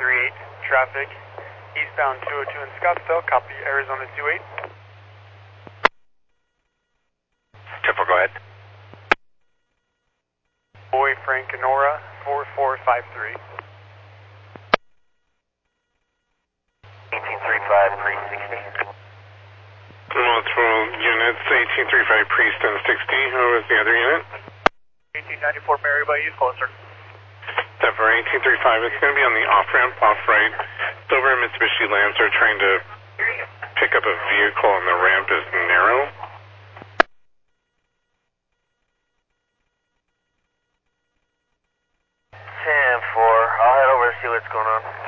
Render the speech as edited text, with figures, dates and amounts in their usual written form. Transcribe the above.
traffic, eastbound 202 in Scottsdale, copy Arizona 28. Triple, go ahead. Boy Frank Nora 4453. 1835, pre-60. Multiple units, 1835 Priest and 60. Who was the other unit? 1894 Mary by you, closer. For 1835, it's going to be on the off-ramp, off-right. It's over in Mitsubishi Lancer trying to pick up a vehicle and the ramp is narrow. 10-4, I'll head over and see what's going on.